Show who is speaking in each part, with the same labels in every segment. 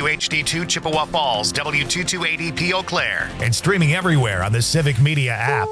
Speaker 1: WHD2 Chippewa Falls, W228EP Eau Claire.
Speaker 2: And streaming everywhere on the Civic Media app.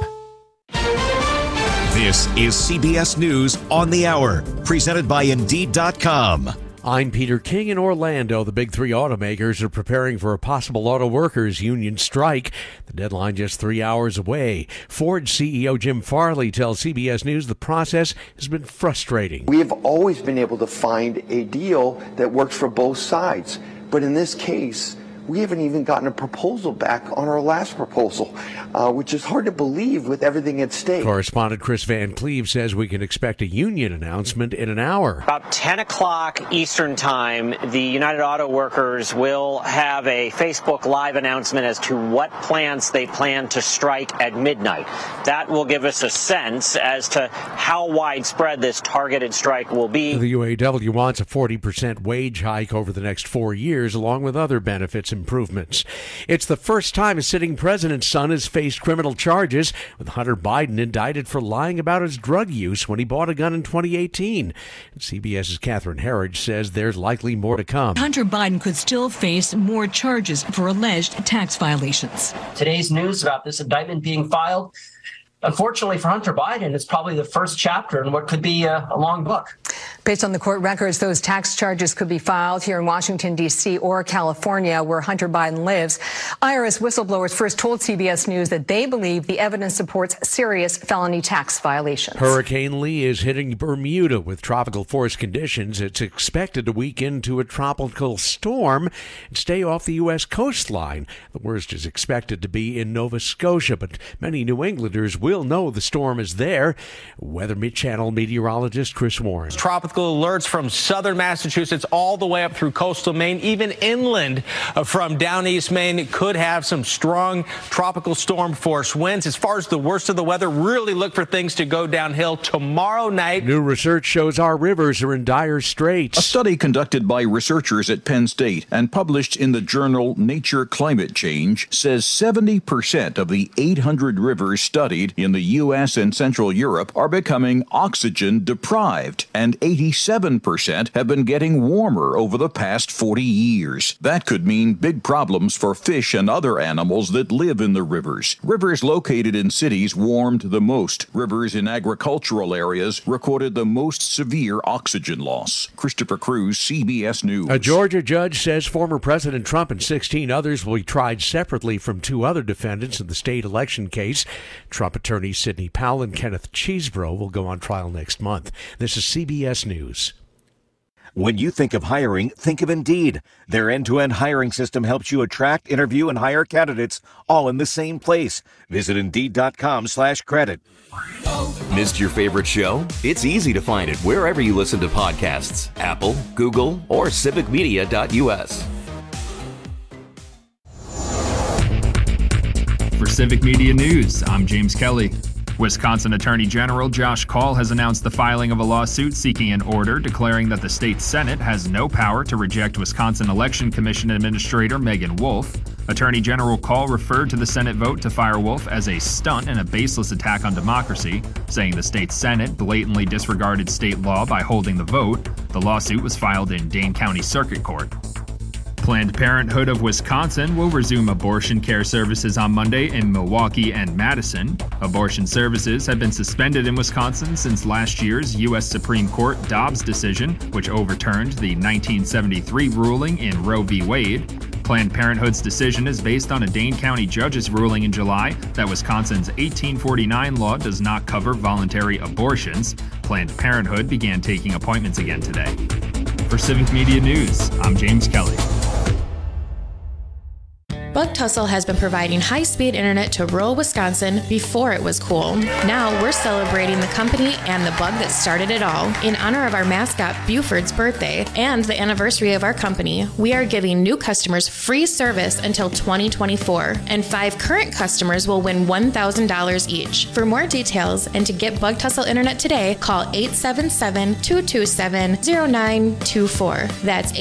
Speaker 3: This is CBS News on the Hour, presented by Indeed.com.
Speaker 4: I'm Peter King in Orlando. The big three automakers are preparing for a possible auto workers union strike. The deadline just 3 hours away. Ford CEO Jim Farley tells CBS News the process has been frustrating.
Speaker 5: We have always been able to find a deal that works for both sides. But in this case, we haven't even gotten a proposal back on our last proposal, which is hard to believe with everything at stake.
Speaker 4: Correspondent Chris Van Cleve says we can expect a union announcement in an hour.
Speaker 6: About 10 o'clock Eastern time, the United Auto Workers will have a Facebook Live announcement as to what plants they plan to strike at midnight. That will give us a sense as to how widespread this targeted strike will be.
Speaker 4: The UAW wants a 40% wage hike over the next 4 years, along with other benefits improvements. It's the first time a sitting president's son has faced criminal charges, with Hunter Biden indicted for lying about his drug use when he bought a gun in 2018. CBS's Catherine Herridge says there's likely more to come.
Speaker 7: Hunter Biden could still face more charges for alleged tax violations.
Speaker 8: Today's news about this indictment being filed, unfortunately for Hunter Biden, it's probably the first chapter in what could be a long book.
Speaker 9: Based on the court records, those tax charges could be filed here in Washington, D.C. or California, where Hunter Biden lives. IRS whistleblowers first told CBS News that they believe the evidence supports serious felony tax violations.
Speaker 4: Hurricane Lee is hitting Bermuda with tropical force conditions. It's expected to weaken to a tropical storm and stay off the U.S. coastline. The worst is expected to be in Nova Scotia, but many New Englanders will know the storm is there. Weather Channel meteorologist Chris Warren.
Speaker 10: Tropical alerts from southern Massachusetts all the way up through coastal Maine, even inland from down east Maine could have some strong tropical storm force winds. As far as the worst of the weather, really look for things to go downhill tomorrow night.
Speaker 4: New research shows our rivers are in dire straits.
Speaker 11: A study conducted by researchers at Penn State and published in the journal Nature Climate Change says 70% of the 800 rivers studied in the U.S. and Central Europe are becoming oxygen deprived, and 87% have been getting warmer over the past 40 years. That could mean big problems for fish and other animals that live in the rivers. Rivers located in cities warmed the most. Rivers in agricultural areas recorded the most severe oxygen loss. Christopher Cruz, CBS News.
Speaker 4: A Georgia judge says former President Trump and 16 others will be tried separately from two other defendants in the state election case. Trump attorneys Sidney Powell and Kenneth Chesebro will go on trial next month. This is CBS News.
Speaker 3: When you think of hiring, think of Indeed. Their end-to-end hiring system helps you attract, interview, and hire candidates all in the same place. Visit Indeed.com/credit.
Speaker 12: Missed your favorite show? It's easy to find it wherever you listen to podcasts. Apple, Google, or civicmedia.us.
Speaker 13: For Civic Media News, I'm James Kelly. Wisconsin Attorney General Josh Kaul has announced the filing of a lawsuit seeking an order declaring that the state Senate has no power to reject Wisconsin Election Commission Administrator Megan Wolf. Attorney General Kaul referred to the Senate vote to fire Wolf as a stunt and a baseless attack on democracy, saying the state Senate blatantly disregarded state law by holding the vote. The lawsuit was filed in Dane County Circuit Court. Planned Parenthood of Wisconsin will resume abortion care services on Monday in Milwaukee and Madison. Abortion services have been suspended in Wisconsin since last year's U.S. Supreme Court Dobbs decision, which overturned the 1973 ruling in Roe v. Wade. Planned Parenthood's decision is based on a Dane County judge's ruling in July that Wisconsin's 1849 law does not cover voluntary abortions. Planned Parenthood began taking appointments again today. For Civic Media News, I'm James Kelly.
Speaker 14: Bug Tussle has been providing high-speed internet to rural Wisconsin before it was cool. Now we're celebrating the company and the bug that started it all. In honor of our mascot Buford's birthday and the anniversary of our company, we are giving new customers free service until 2024, and 5 current customers will win $1,000 each. For more details and to get Bug Tussle internet today, call 877-227-0924. That's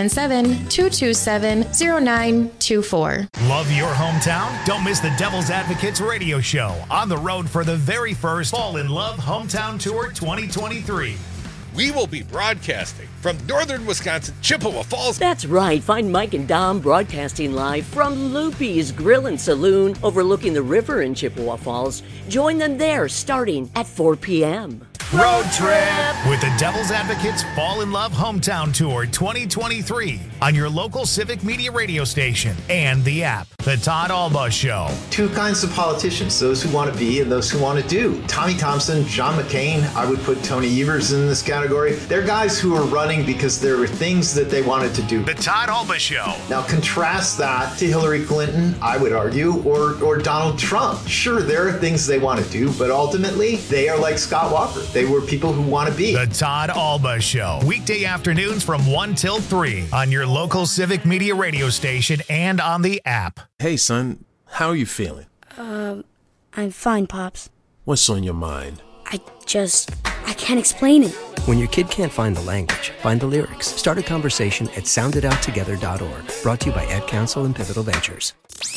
Speaker 14: 877-227-0924.
Speaker 2: Love your hometown? Don't miss the Devil's Advocates radio show on the road for the very first Fall in Love Hometown Tour 2023.
Speaker 15: we will be broadcasting from northern Wisconsin, Chippewa Falls.
Speaker 16: That's right. Find Mike and Dom broadcasting live from Loopy's Grill and Saloon overlooking the river in Chippewa Falls. Join them there starting at 4 p.m.
Speaker 2: Road Trip with the Devil's Advocates Fall in Love Hometown Tour 2023 on your local Civic Media radio station and the app. The Todd Alba Show.
Speaker 17: Two kinds of politicians, those who want to be and those who want to do. Tommy Thompson, John McCain, I would put Tony Evers in this category. They're guys who are running because there were things that they wanted to do.
Speaker 2: The Todd Alba Show.
Speaker 17: Now contrast that to Hillary Clinton, I would argue, or Donald Trump. Sure, there are things they want to do, but ultimately they are like Scott Walker. They were people who want to be.
Speaker 2: The Todd Alba Show. Weekday afternoons from 1 till 3 on your local Civic Media radio station and on the app.
Speaker 18: Hey, son, how are you feeling?
Speaker 19: I'm fine, Pops.
Speaker 18: What's on your mind?
Speaker 19: I can't explain it.
Speaker 20: When your kid can't find the language, find the lyrics. Start a conversation at sounditouttogether.org. Brought to you by Ad Council and Pivotal Ventures.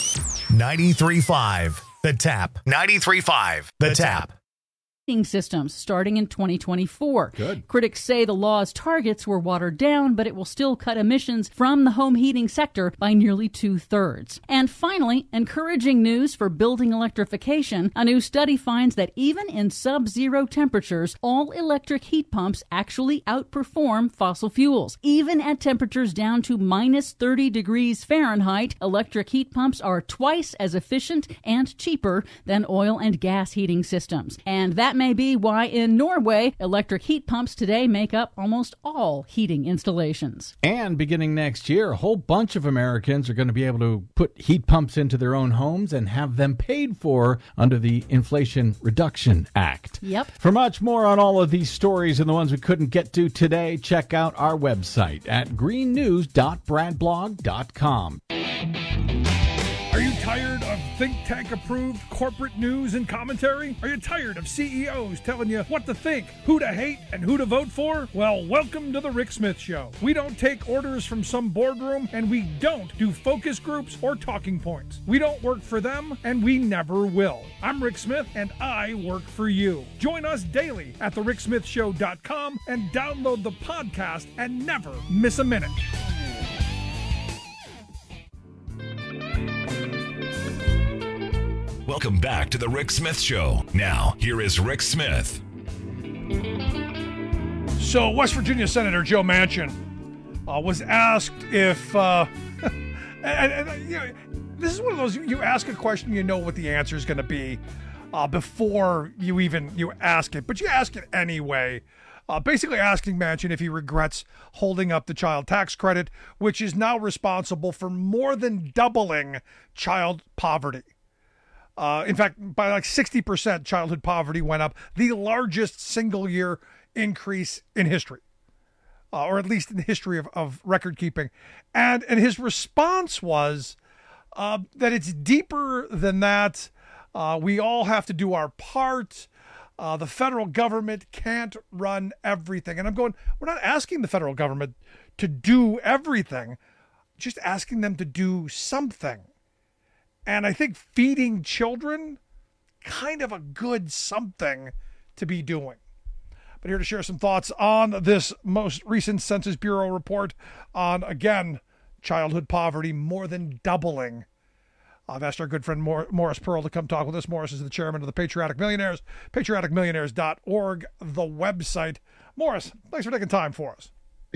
Speaker 2: 93.5 The Tap. 93.5 The Tap.
Speaker 21: Systems starting in 2024.
Speaker 22: Good.
Speaker 21: Critics say the law's targets were watered down, but it will still cut emissions from the home heating sector by nearly 2/3. And finally, encouraging news for building electrification. A new study finds that even in sub-zero temperatures, all electric heat pumps actually outperform fossil fuels. Even at temperatures down to minus 30 degrees Fahrenheit, electric heat pumps are twice as efficient and cheaper than oil and gas heating systems. And that may be why in Norway, electric heat pumps today make up almost all heating installations.
Speaker 22: And beginning next year, a whole bunch of Americans are going to be able to put heat pumps into their own homes and have them paid for under the Inflation Reduction Act.
Speaker 21: Yep.
Speaker 22: For much more on all of these stories and the ones we couldn't get to today, check out our website at greennews.bradblog.com.
Speaker 23: Are you tired of think tank approved corporate news and commentary? Are you tired of CEOs telling you what to think, who to hate, and who to vote for? Well, welcome to the Rick Smith Show. We don't take orders from some boardroom, and we don't do focus groups or talking points. We don't work for them, and we never will. I'm Rick Smith, and I work for you. Join us daily at thericksmithshow.com and download the podcast and never miss a minute.
Speaker 24: Welcome back to the Rick Smith Show. Now, here is Rick Smith.
Speaker 23: So, West Virginia Senator Joe Manchin was asked if, and you know, this is one of those, you ask a question, you know what the answer is going to be before you ask it, but you ask it anyway. Basically asking Manchin if he regrets holding up the child tax credit, which is now responsible for more than doubling child poverty. In fact, by like 60%, childhood poverty went up, the largest single year increase in history, or at least in the history of record keeping. And his response was that it's deeper than that. We all have to do our part. The federal government can't run everything. And I'm going, we're not asking the federal government to do everything, just asking them to do something. And I think feeding children, kind of a good something to be doing. But here to share some thoughts on this most recent Census Bureau report on, again, childhood poverty more than doubling. I've asked our good friend Morris Pearl to come talk with us. Morris is the chairman of the Patriotic Millionaires, patrioticmillionaires.org, the website. Morris, thanks for taking time for us.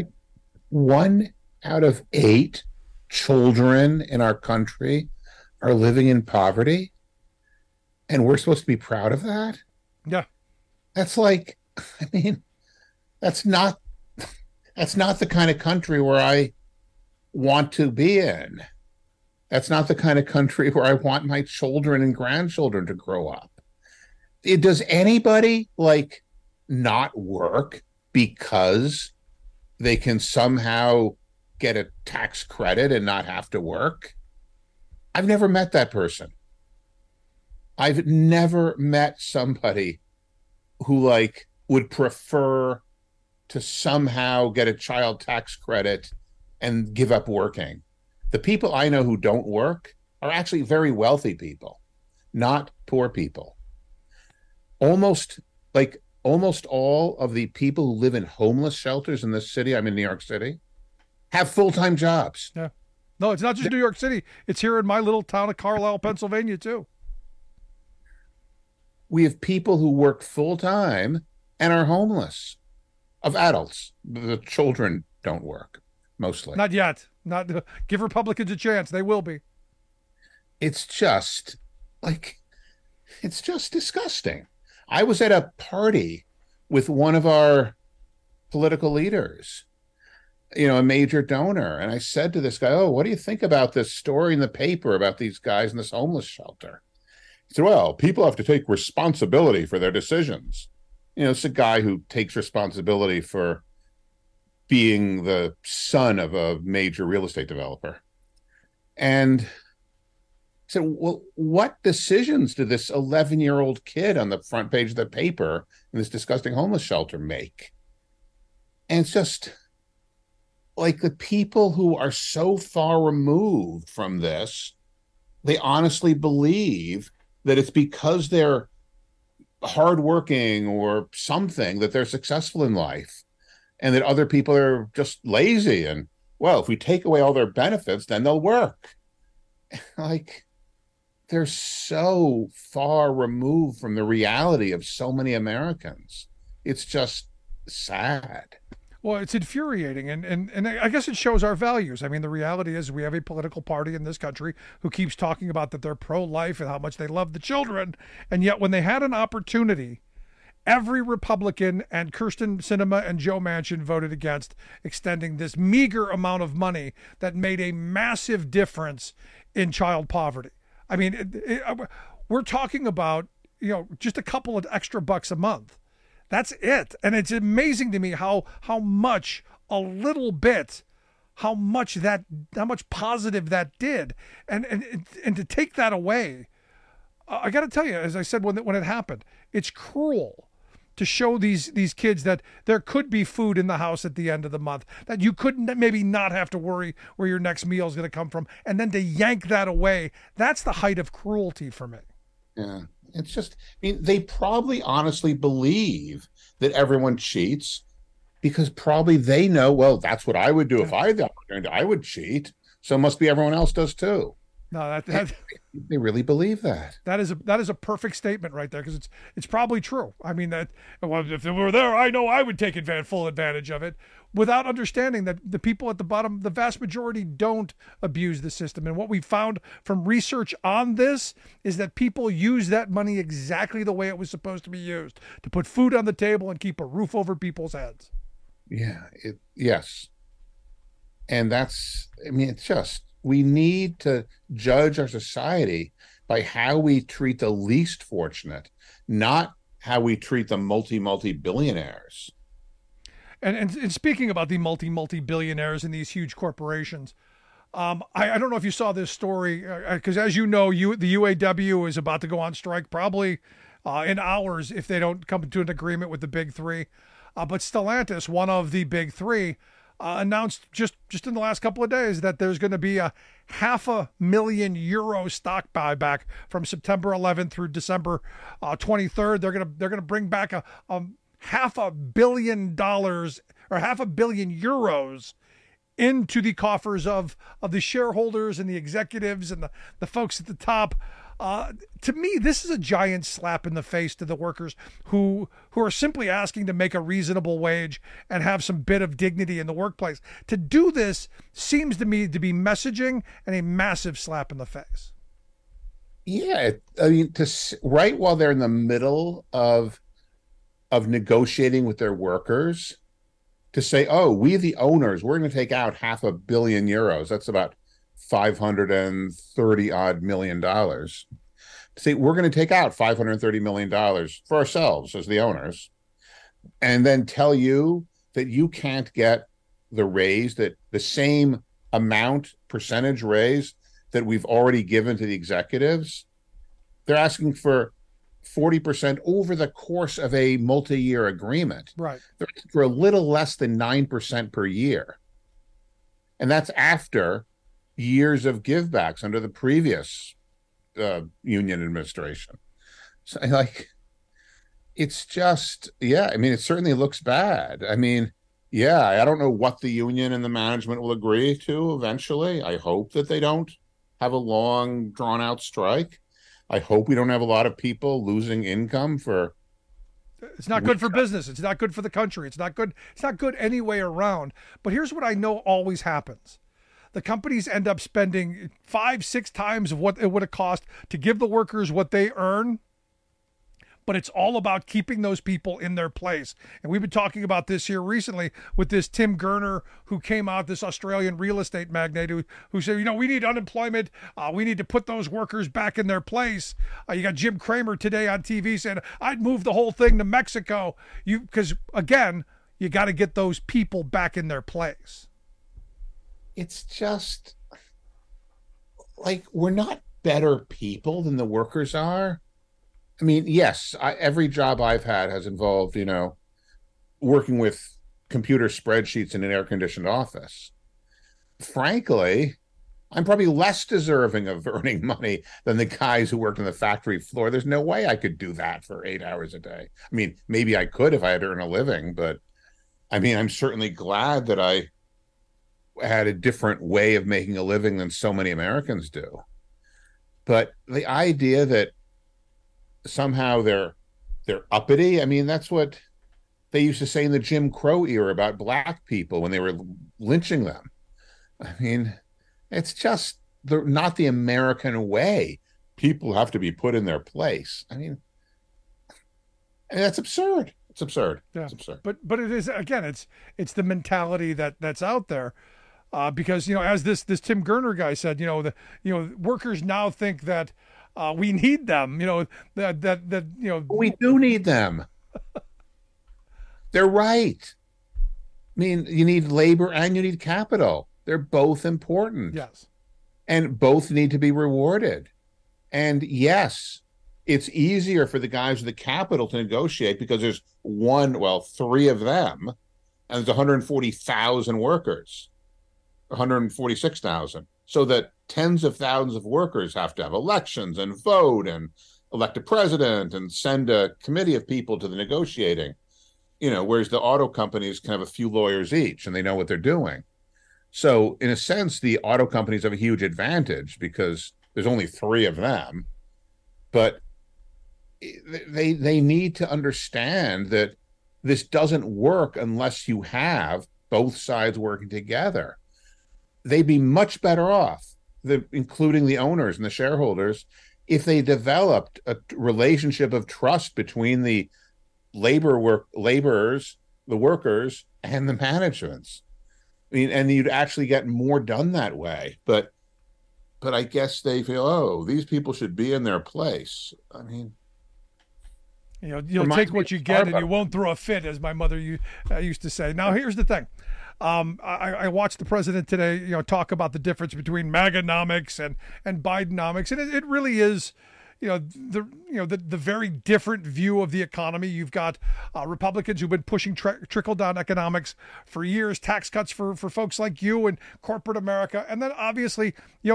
Speaker 25: 1 out of 8 children in our country are living in poverty, and we're supposed to be proud of that?
Speaker 23: Yeah.
Speaker 25: That's like, I mean, that's not the kind of country where I want to be in. That's not the kind of country where I want my children and grandchildren to grow up. Does anybody not work because they can somehow get a tax credit and not have to work? I've never met that person. I've never met somebody who would prefer to somehow get a child tax credit and give up working. The people I know who don't work are actually very wealthy people, not poor people. Almost almost all of the people who live in homeless shelters in this city, I'm in New York City, have full-time jobs.
Speaker 23: Yeah. No, it's not just New York City. It's here in my little town of Carlisle, Pennsylvania, too.
Speaker 25: We have people who work full-time and are homeless, of adults. The children don't work, mostly.
Speaker 23: Not yet. Not give Republicans a chance. They will be.
Speaker 25: It's just disgusting. I was at a party with one of our political leaders, a major donor. And I said to this guy, "Oh, what do you think about this story in the paper about these guys in this homeless shelter?" He said, "Well, people have to take responsibility for their decisions." It's a guy who takes responsibility for being the son of a major real estate developer. And I said, "Well, what decisions did this 11-year-old kid on the front page of the paper in this disgusting homeless shelter make?" And it's just like the people who are so far removed from this, they honestly believe that it's because they're hardworking or something that they're successful in life, and that other people are just lazy. And, well, if we take away all their benefits, then they'll work. They're so far removed from the reality of so many Americans. It's just sad.
Speaker 23: Well, it's infuriating, and I guess it shows our values. I mean, the reality is we have a political party in this country who keeps talking about that they're pro-life and how much they love the children, and yet when they had an opportunity, every Republican and Kyrsten Sinema and Joe Manchin voted against extending this meager amount of money that made a massive difference in child poverty. I mean, we're talking about, just a couple of extra bucks a month. That's it. And it's amazing to me how much a little bit, how much positive that did. And to take that away, I got to tell you, as I said, when it happened, it's cruel to show these kids that there could be food in the house at the end of the month, that you couldn't maybe not have to worry where your next meal is going to come from. And then to yank that away, that's the height of cruelty for me.
Speaker 25: Yeah. It's just, they probably honestly believe that everyone cheats because probably they know, well, that's what I would do if I had the opportunity. I would cheat. So it must be everyone else does too.
Speaker 23: No,
Speaker 25: they really believe that.
Speaker 23: That is a perfect statement right there, because it's probably true. I mean, if it were there, I know I would take full advantage of it, without understanding that the people at the bottom, the vast majority, don't abuse the system. And what we found from research on this is that people use that money exactly the way it was supposed to be used, to put food on the table and keep a roof over people's heads.
Speaker 25: Yeah. Yes. And it's just, we need to judge our society by how we treat the least fortunate, not how we treat the multi-billionaires.
Speaker 23: And speaking about the multi-billionaires and these huge corporations, I don't know if you saw this story, because as you know, the UAW is about to go on strike probably in hours if they don't come to an agreement with the big three. But Stellantis, one of the big three, announced just in the last couple of days that there's going to be a €500,000 stock buyback from September 11th through December 23rd. They're going to bring back a $500 million or €500 million into the coffers of the shareholders and the executives and the folks at the top. To me, this is a giant slap in the face to the workers who are simply asking to make a reasonable wage and have some bit of dignity in the workplace. To do this seems to me to be messaging and a massive slap in the face.
Speaker 25: Yeah, right while they're in the middle of negotiating with their workers, to say, "Oh, we the owners, we're going to take out €500 million." That's about $530 odd million. Say, we're going to take out $530 million for ourselves as the owners, and then tell you that you can't get the raise, that the same percentage raise that we've already given to the executives. They're asking for 40% over the course of a multi-year agreement.
Speaker 23: Right.
Speaker 25: They're asking for a little less than 9% per year. And that's after years of givebacks under the previous union administration. So it's just, yeah, I mean, it certainly looks bad. I mean, yeah, I don't know what the union and the management will agree to eventually. I hope that they don't have a long, drawn-out strike. I hope we don't have a lot of people losing income for...
Speaker 23: It's not good for business. It's not good for the country. It's not good. It's not good any way around. But here's what I know always happens. The companies end up spending 5-6 times of what it would have cost to give the workers what they earn. But it's all about keeping those people in their place. And we've been talking about this here recently with this Tim Gurner who came out, this Australian real estate magnate who said, we need unemployment. We need to put those workers back in their place. You got Jim Cramer today on TV saying, I'd move the whole thing to Mexico. Because, again, you got to get those people back in their place.
Speaker 25: It's just like we're not better people than the workers are. I mean, yes, every job I've had has involved, working with computer spreadsheets in an air-conditioned office. Frankly, I'm probably less deserving of earning money than the guys who worked on the factory floor. There's no way I could do that for 8 hours a day. I mean, maybe I could if I had to earn a living, but I mean, I'm certainly glad that I had a different way of making a living than so many Americans do. But the idea that somehow they're uppity. I mean, that's what they used to say in the Jim Crow era about black people when they were lynching them. I mean, it's just not the American way. People have to be put in their place. I mean that's absurd. It's absurd.
Speaker 23: Yeah.
Speaker 25: It's absurd.
Speaker 23: But it is, again, it's the mentality that's out there. Because as this Tim Gurner guy said, workers now think that we need them,
Speaker 25: we do need them. They're right. I mean, you need labor and you need capital. They're both important.
Speaker 23: Yes.
Speaker 25: And both need to be rewarded. And yes, it's easier for the guys with the capital to negotiate because there's three of them, and there's 140,000 workers, 146,000. So that tens of thousands of workers have to have elections and vote and elect a president and send a committee of people to the negotiating, whereas the auto companies can have a few lawyers each and they know what they're doing. So in a sense, the auto companies have a huge advantage because there's only three of them, but they need to understand that this doesn't work unless you have both sides working together. They'd be much better off, including the owners and the shareholders, if they developed a relationship of trust between the laborers, the workers, and the managements. I mean, and you'd actually get more done that way. But I guess they feel, these people should be in their place. I mean,
Speaker 23: you'll take what you get, and you won't throw a fit, as my mother used to say. Now, here's the thing. I watched the president today, talk about the difference between MAGAnomics and Bidenomics, and it really is, the very different view of the economy. You've got Republicans who've been pushing trickle down economics for years, tax cuts for folks like you and corporate America, and then obviously,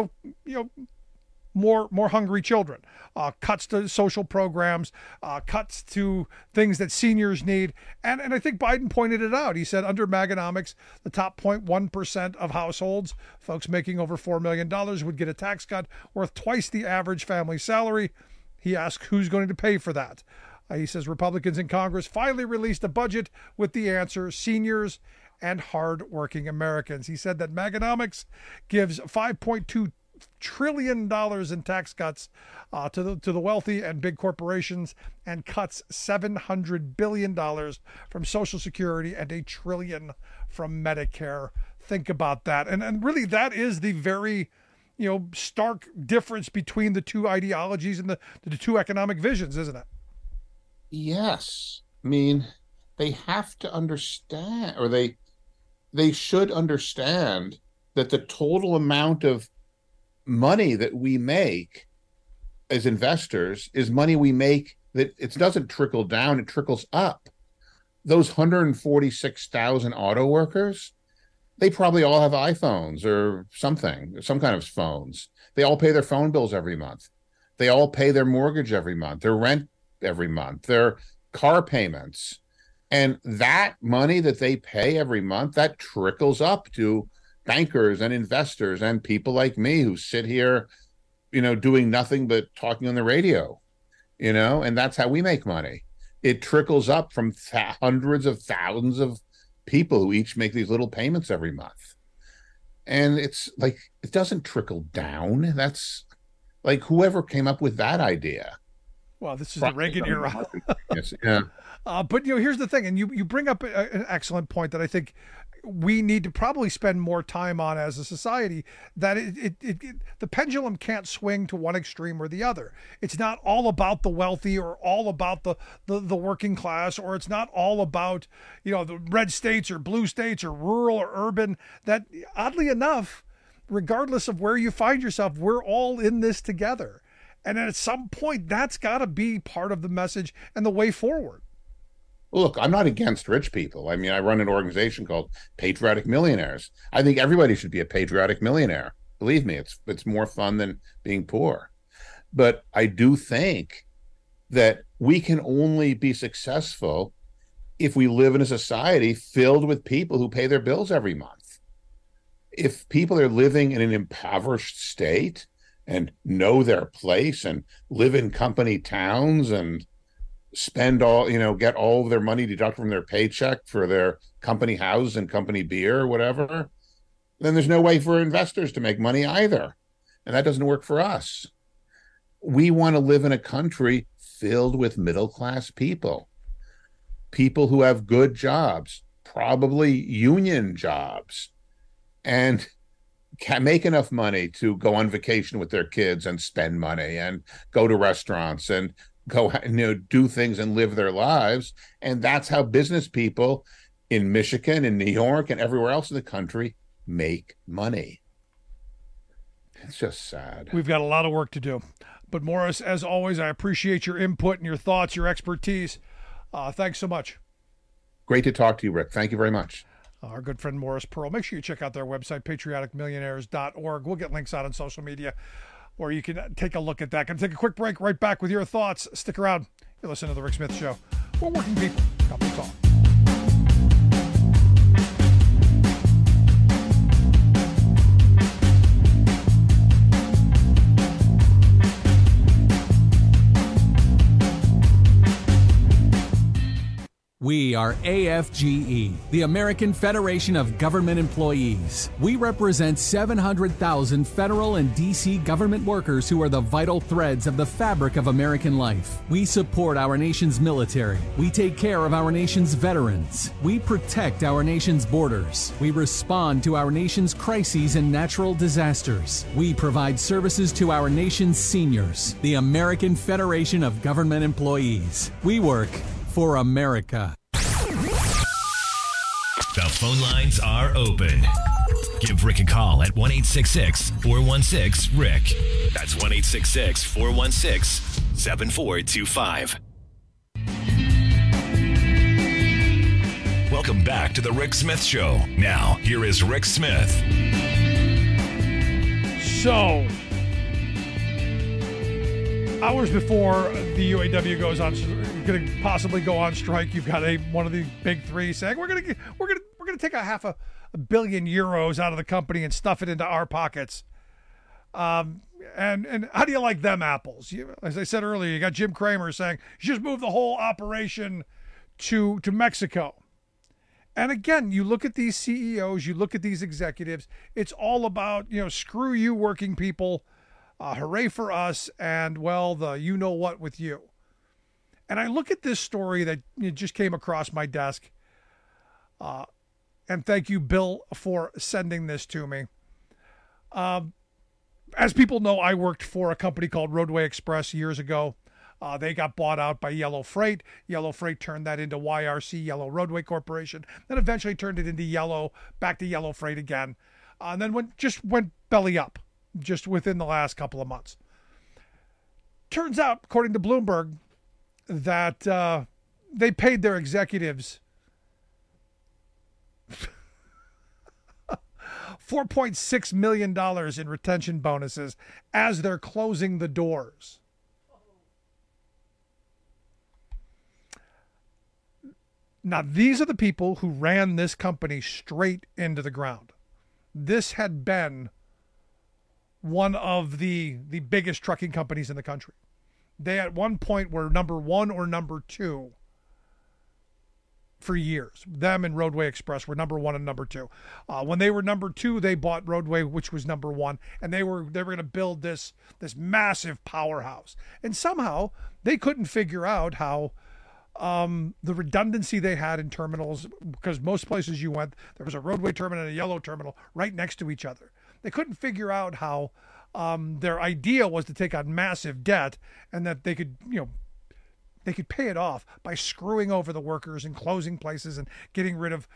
Speaker 23: more hungry children, cuts to social programs, cuts to things that seniors need. And I think Biden pointed it out. He said under MAGAnomics, the top 0.1% of households, folks making over $4 million, would get a tax cut worth twice the average family salary. He asked who's going to pay for that. He says Republicans in Congress finally released a budget with the answer: seniors and hardworking Americans. He said that MAGAnomics gives $5.2 trillion in tax cuts to the wealthy and big corporations, and cuts $700 billion from Social Security and $1 trillion from Medicare. Think about that. And really, that is the very stark difference between the two ideologies and the two economic visions, isn't it?
Speaker 25: Yes. I mean, they have to understand, or they should understand, that the total amount of money that we make as investors is money we make that it doesn't trickle down, it trickles up. Those 146,000 auto workers, they probably all have iPhones or something, some kind of phones. They all pay their phone bills every month. They all pay their mortgage every month, their rent every month, their car payments. And that money that they pay every month, that trickles up to bankers and investors and people like me who sit here, doing nothing but talking on the radio, and that's how we make money. It trickles up from hundreds of thousands of people who each make these little payments every month. And it's like, it doesn't trickle down. That's like, whoever came up with that idea.
Speaker 23: Well, this is the Reagan era.
Speaker 25: Yeah.
Speaker 23: But here's the thing, and you bring up an excellent point that I think we need to probably spend more time on as a society, that the pendulum can't swing to one extreme or the other. It's not all about the wealthy or all about the working class, or it's not all about, the red states or blue states or rural or urban. That, oddly enough, regardless of where you find yourself, we're all in this together. And at some point, that's got to be part of the message and the way forward.
Speaker 25: Look, I'm not against rich people. I mean, I run an organization called Patriotic Millionaires. I think everybody should be a patriotic millionaire. Believe me, it's more fun than being poor. But I do think that we can only be successful if we live in a society filled with people who pay their bills every month. If people are living in an impoverished state and know their place and live in company towns and spend get all of their money deducted from their paycheck for their company house and company beer or whatever, then there's no way for investors to make money either. And that doesn't work for us. We want to live in a country filled with middle-class people who have good jobs, probably union jobs, and can make enough money to go on vacation with their kids and spend money and go to restaurants and go do things and live their lives. And that's how business people in Michigan and New York and everywhere else in the country make money. It's just sad.
Speaker 23: We've got a lot of work to do. But Morris, as always, I appreciate your input and your thoughts, your expertise. Thanks so much.
Speaker 25: Great to talk to you, Rick. Thank you very much.
Speaker 23: Our good friend Morris Pearl. Make sure you check out their website, patrioticmillionaires.org. We'll get links out on social media, or you can take a look at that. Going to take a quick break, right back with your thoughts. Stick around. You're listening to The Rick Smith Show. We're working people. Company Talk.
Speaker 1: We are AFGE, the American Federation of Government Employees. We represent 700,000 federal and D.C. government workers who are the vital threads of the fabric of American life. We support our nation's military. We take care of our nation's veterans. We protect our nation's borders. We respond to our nation's crises and natural disasters. We provide services to our nation's seniors. The American Federation of Government Employees. We work for America.
Speaker 24: The phone lines are open. Give Rick a call at 1-866-416-RICK. That's 1-866-416-7425. Welcome back to the Rick Smith Show. Now, here is Rick Smith.
Speaker 23: So, hours before the UAW goes on, going to possibly go on strike, you've got one of the big three saying we're going to take a €500 million out of the company and stuff it into our pockets. And how do you like them apples? As I said earlier, you got Jim Cramer saying you just move the whole operation to Mexico. And again, you look at these CEOs, you look at these executives, it's all about, screw you working people, hooray for us, and well, the you know what with you. And I look at this story that just came across my desk, and thank you, Bill, for sending this to me. As people know, I worked for a company called Roadway Express years ago. They got bought out by Yellow Freight. Yellow Freight turned that into YRC, Yellow Roadway Corporation, then eventually turned it into Yellow, back to Yellow Freight again, and then went belly up just within the last couple of months. Turns out, according to Bloomberg, that they paid their executives $4.6 million in retention bonuses as they're closing the doors. Now, these are the people who ran this company straight into the ground. This had been one of the biggest trucking companies in the country. They at one point were number 1 or number 2 for years. Them and Roadway Express were number 1 and number 2. When they were number 2, they bought Roadway, which was number 1, and they were going to build this massive powerhouse. And somehow they couldn't figure out how the redundancy they had in terminals, because most places you went, there was a Roadway terminal and a Yellow terminal right next to each other. They couldn't figure out how their idea was to take on massive debt, and that they could, pay it off by screwing over the workers and closing places and getting rid of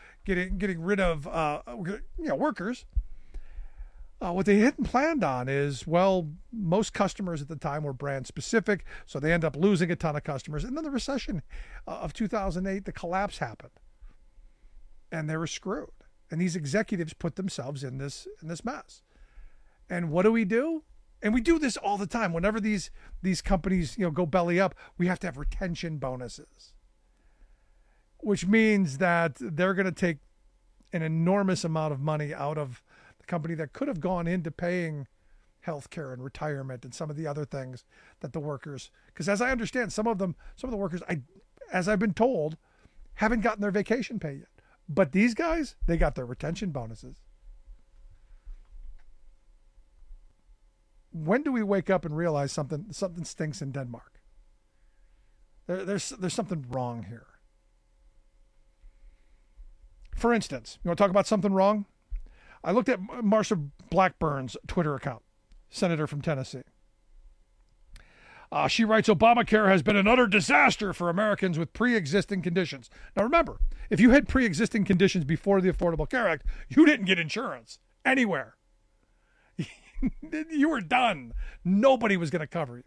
Speaker 23: workers. What they hadn't planned on is, well, most customers at the time were brand specific, so they end up losing a ton of customers. And then the recession of 2008, the collapse happened, and they were screwed. And these executives put themselves in this mess. And what do? And we do this all the time. Whenever these companies go belly up, we have to have retention bonuses, which means that they're going to take an enormous amount of money out of company that could have gone into paying health care and retirement and some of the other things that the workers, because as I understand, some of the workers, as I've been told, haven't gotten their vacation pay yet. But these guys, they got their retention bonuses. When do we wake up and realize something stinks in Denmark? There's something wrong here. For instance, you want to talk about something wrong? I looked at Marsha Blackburn's Twitter account, senator from Tennessee. She writes, Obamacare has been an utter disaster for Americans with pre-existing conditions. Now remember, if you had pre-existing conditions before the Affordable Care Act, you didn't get insurance anywhere. You were done. Nobody was going to cover you.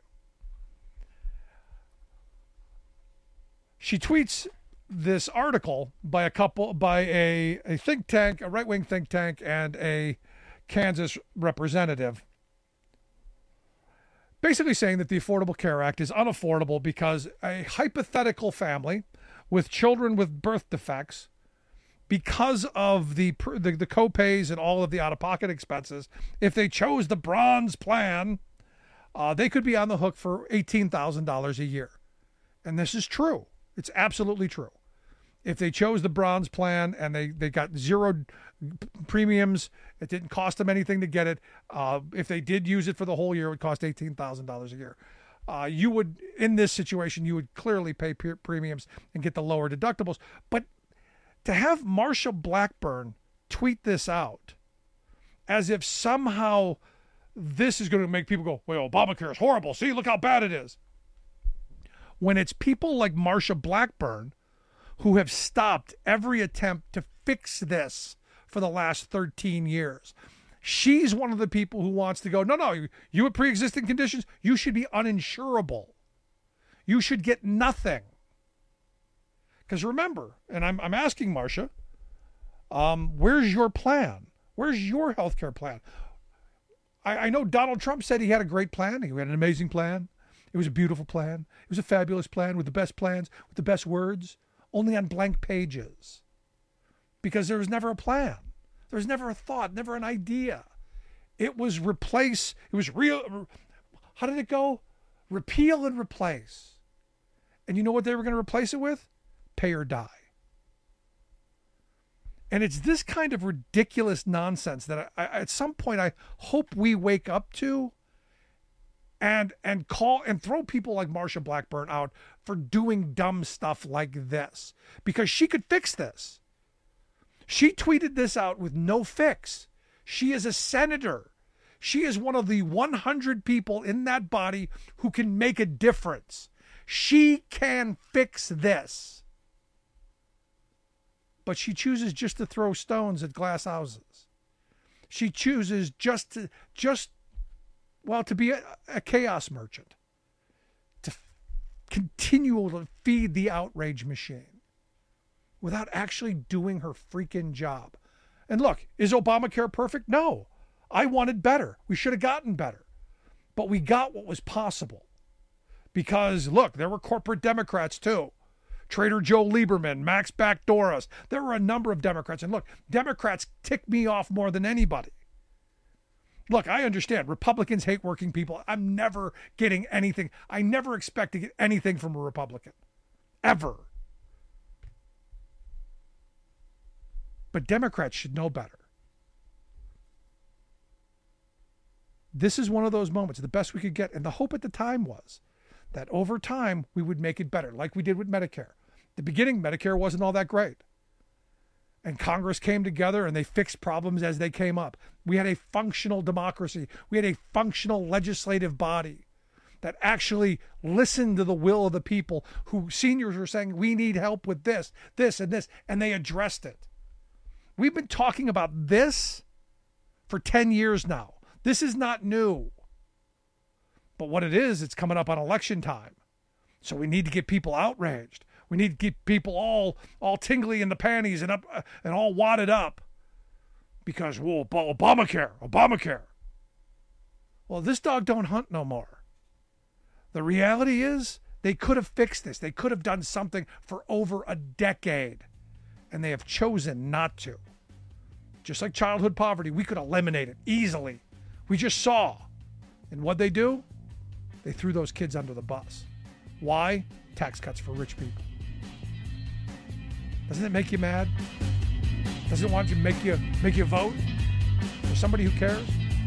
Speaker 23: She tweets this article by a think tank, a right-wing think tank, and a Kansas representative, basically saying that the Affordable Care Act is unaffordable because a hypothetical family with children with birth defects, because of the co-pays and all of the out-of-pocket expenses, if they chose the bronze plan, they could be on the hook for $18,000 a year. And this is true. It's absolutely true. If they chose the bronze plan and they got zero premiums, it didn't cost them anything to get it. If they did use it for the whole year, it would cost $18,000 a year. You would, in this situation, you would clearly pay premiums and get the lower deductibles. But to have Marsha Blackburn tweet this out as if somehow this is going to make people go, well, Obamacare is horrible. See, look how bad it is. When it's people like Marsha Blackburn who have stopped every attempt to fix this for the last 13 years. She's one of the people who wants to go, no, you have pre-existing conditions, you should be uninsurable. You should get nothing. Because remember, and I'm asking Marsha, where's your plan? Where's your health care plan? I know Donald Trump said he had a great plan. He had an amazing plan. It was a beautiful plan. It was a fabulous plan with the best plans, with the best words, only on blank pages. Because there was never a plan. There was never a thought, never an idea. It was replace. It was real. How did it go? Repeal and replace. And you know what they were going to replace it with? Pay or die. And it's this kind of ridiculous nonsense that I at some point I hope we wake up to and call and throw people like Marsha Blackburn out for doing dumb stuff like this, because she could fix this. She tweeted this out with no fix. She is a senator. She is one of the 100 people in that body who can make a difference. She can fix this. But she chooses just to throw stones at glass houses. She chooses to be a chaos merchant, to continue to feed the outrage machine without actually doing her freaking job. And look, is Obamacare perfect? No. I wanted better. We should have gotten better. But we got what was possible. Because, look, there were corporate Democrats, too, Trader Joe Lieberman, Max Backdoras. There were a number of Democrats. And look, Democrats tick me off more than anybody. Look, I understand. Republicans hate working people. I'm never getting anything. I never expect to get anything from a Republican. Ever. But Democrats should know better. This is one of those moments, the best we could get. And the hope at the time was that over time we would make it better, like we did with Medicare. The beginning, Medicare wasn't all that great. And Congress came together and they fixed problems as they came up. We had a functional democracy. We had a functional legislative body that actually listened to the will of the people, who seniors were saying, we need help with this, this, and this, and they addressed it. We've been talking about this for 10 years now. This is not new. But what it is, it's coming up on election time. So we need to get people outraged. We need to get people all tingly in the panties and up and all wadded up because, whoa, Obamacare. Well, this dog don't hunt no more. The reality is they could have fixed this. They could have done something for over a decade, and they have chosen not to. Just like childhood poverty, we could eliminate it easily. We just saw. And what'd they do? They threw those kids under the bus. Why? Tax cuts for rich people. Doesn't it make you mad? Doesn't it want to make you vote for somebody who cares?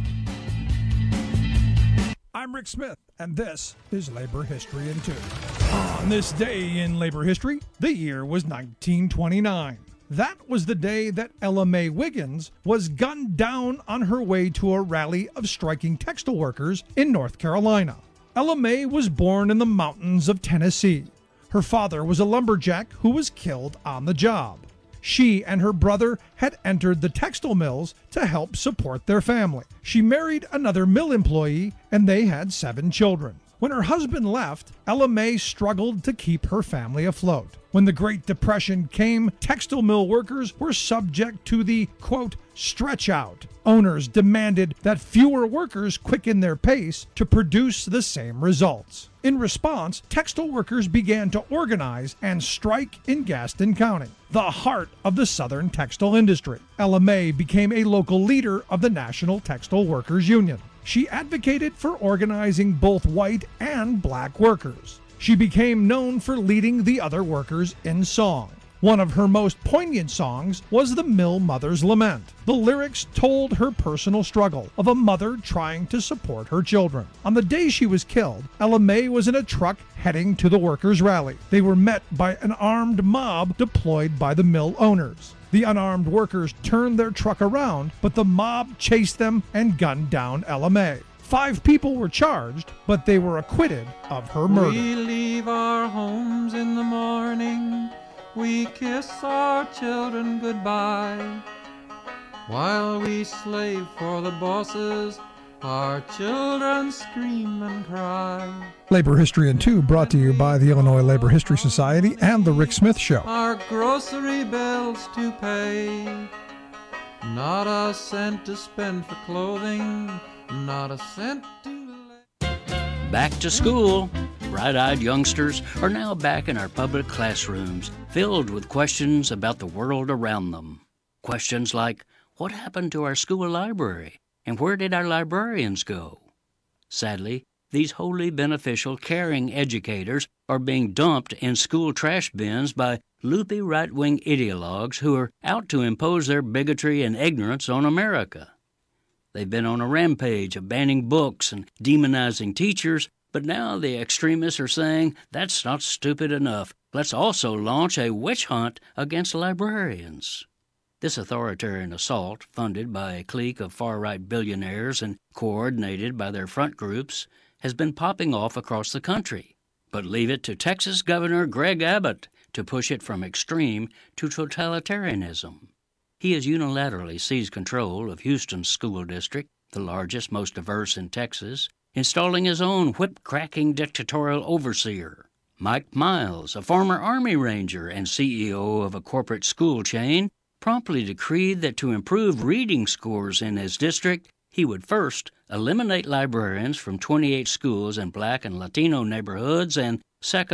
Speaker 23: I'm Rick Smith, and this is Labor History in 2. On this day in labor history, the year was 1929. That was the day that Ella Mae Wiggins was gunned down on her way to a rally of striking textile workers in North Carolina. Ella Mae was born in the mountains of Tennessee. Her father was a lumberjack who was killed on the job. She and her brother had entered the textile mills to help support their family. She married another mill employee, and they had 7 children. When her husband left, Ella Mae struggled to keep her family afloat. When the Great Depression came, textile mill workers were subject to the, quote, stretch out. Owners demanded that fewer workers quicken their pace to produce the same results. In response, textile workers began to organize and strike in Gaston County, the heart of the Southern textile industry. Ella Mae became a local leader of the National Textile Workers Union. She advocated for organizing both white and black workers. She became known for leading the other workers in song. One of her most poignant songs was the Mill Mother's Lament. The lyrics told her personal struggle of a mother trying to support her children. On the day she was killed, Ella Mae was in a truck heading to the workers' rally. They were met by an armed mob deployed by the mill owners. The unarmed workers turned their truck around, but the mob chased them and gunned down Ella Mae. 5 people were charged, but they were acquitted of her murder.
Speaker 5: We leave our homes in the morning. We kiss our children goodbye. While we slave for the bosses, our children scream and cry.
Speaker 23: Labor History in 2 brought to you by the Illinois Labor History Society and The Rick Smith Show.
Speaker 5: Our grocery bills to pay. Not a cent to spend for clothing. Not a cent to...
Speaker 6: Back to school. Bright-eyed youngsters are now back in our public classrooms, filled with questions about the world around them. Questions like, what happened to our school library? And where did our librarians go? Sadly, these wholly beneficial, caring educators are being dumped in school trash bins by loopy right-wing ideologues who are out to impose their bigotry and ignorance on America. They've been on a rampage of banning books and demonizing teachers, but now the extremists are saying that's not stupid enough. Let's also launch a witch hunt against librarians. This authoritarian assault, funded by a clique of far-right billionaires and coordinated by their front groups, has been popping off across the country. But leave it to Texas Governor Greg Abbott to push it from extreme to totalitarianism. He has unilaterally seized control of Houston's school district, the largest, most diverse in Texas, installing his own whip-cracking dictatorial overseer. Mike Miles, a former Army Ranger and CEO of a corporate school chain, promptly decreed that to improve reading scores in his district, he would first eliminate librarians from 28 schools in Black and Latino neighborhoods and, second,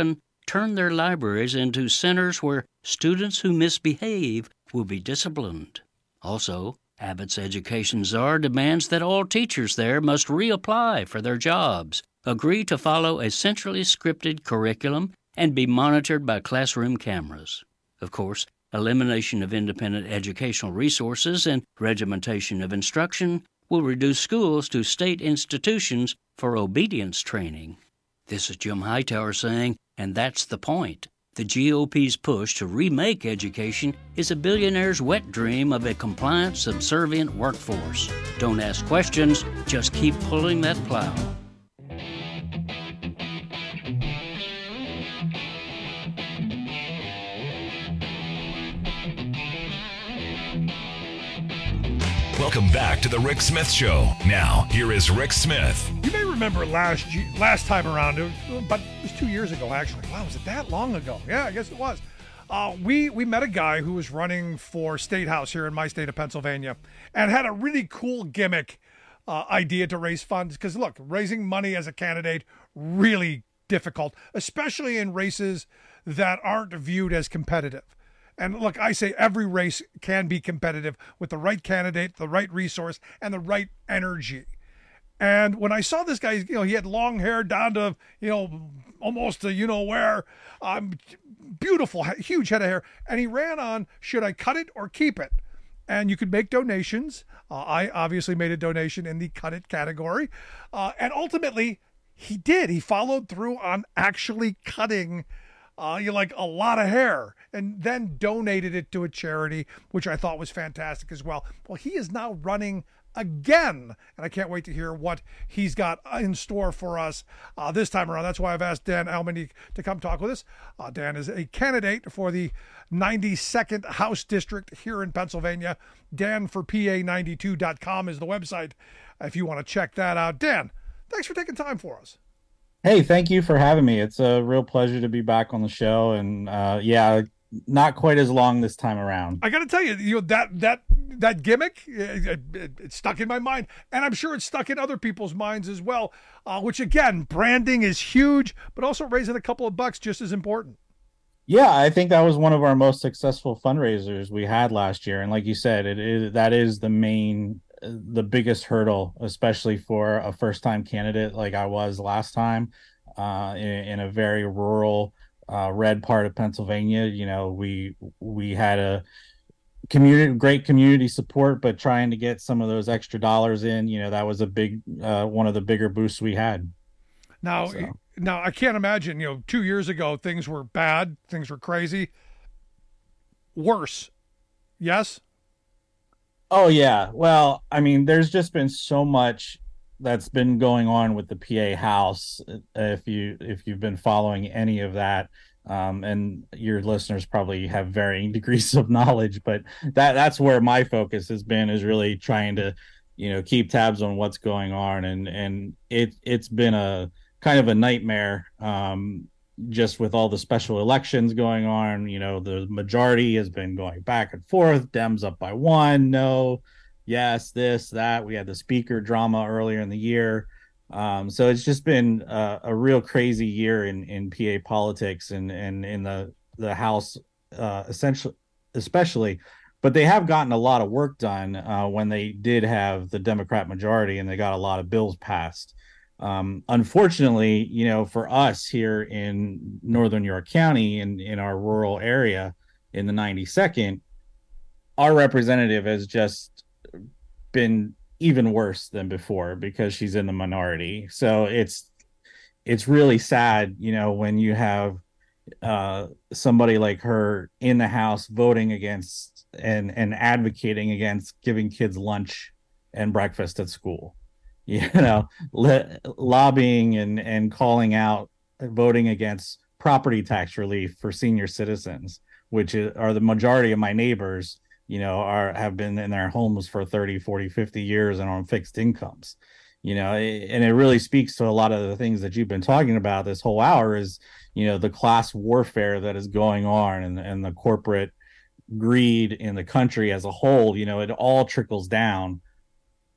Speaker 6: turn their libraries into centers where students who misbehave will be disciplined. Also, Abbott's education czar demands that all teachers there must reapply for their jobs, agree to follow a centrally scripted curriculum, and be monitored by classroom cameras. Of course, elimination of independent educational resources and regimentation of instruction will reduce schools to state institutions for obedience training. This is Jim Hightower saying, and that's the point. The GOP's push to remake education is a billionaire's wet dream of a compliant, subservient workforce. Don't ask questions, just keep pulling that plow.
Speaker 24: Welcome back to the Rick Smith Show. Now, here is Rick Smith.
Speaker 23: You may remember last time around, it was 2 years ago, actually. Wow, was it that long ago? Yeah, I guess it was. We met a guy who was running for State House here in my state of Pennsylvania and had a really cool gimmick idea to raise funds. Because, look, raising money as a candidate, really difficult, especially in races that aren't viewed as competitive. And look, I say every race can be competitive with the right candidate, the right resource, and the right energy. And when I saw this guy, he had long hair down to, almost to where, beautiful, huge head of hair. And he ran on, should I cut it or keep it? And you could make donations. I obviously made a donation in the cut it category. And ultimately, he did. He followed through on actually cutting a lot of hair, and then donated it to a charity, which I thought was fantastic as well. Well, he is now running again, and I can't wait to hear what he's got in store for us this time around. That's why I've asked Dan Almany to come talk with us. Dan is a candidate for the 92nd House District here in Pennsylvania. DanforPA92.com is the website if you want to check that out. Dan, thanks for taking time for us.
Speaker 7: Hey, thank you for having me. It's a real pleasure to be back on the show. And not quite as long this time around.
Speaker 23: I got to tell you, that gimmick, it stuck in my mind. And I'm sure it's stuck in other people's minds as well, which, again, branding is huge, but also raising a couple of bucks just as important.
Speaker 7: Yeah, I think that was one of our most successful fundraisers we had last year. And like you said, that is the biggest hurdle, especially for a first-time candidate like I was last time, in a very rural, red part of Pennsylvania. We had a great community support, but trying to get some of those extra dollars in, that was a big one of the bigger boosts we had.
Speaker 23: Now I can't imagine, 2 years ago, things were bad, things were crazy. Worse. Yes?
Speaker 7: Oh, yeah. Well, I mean, there's just been so much that's been going on with the PA House. If you've been following any of that, and your listeners probably have varying degrees of knowledge, but that's where my focus has been, is really trying to, keep tabs on what's going on. And it's been a kind of a nightmare, just with all the special elections going on. The majority has been going back and forth. Dems up by one, no, yes, this, that. We had the speaker drama earlier in the year. So it's just been a real crazy year in PA politics and in the House, especially. But they have gotten a lot of work done when they did have the Democrat majority, and they got a lot of bills passed. Unfortunately, for us here in Northern York County, in our rural area in the 92nd, our representative has just been even worse than before because she's in the minority. So it's really sad, when you have somebody like her in the House voting against and advocating against giving kids lunch and breakfast at school. Lobbying and calling out, voting against property tax relief for senior citizens, which are the majority of my neighbors, have been in their homes for 30, 40, 50 years and on fixed incomes. And it really speaks to a lot of the things that you've been talking about this whole hour is, the class warfare that is going on and the corporate greed in the country as a whole. It all trickles down.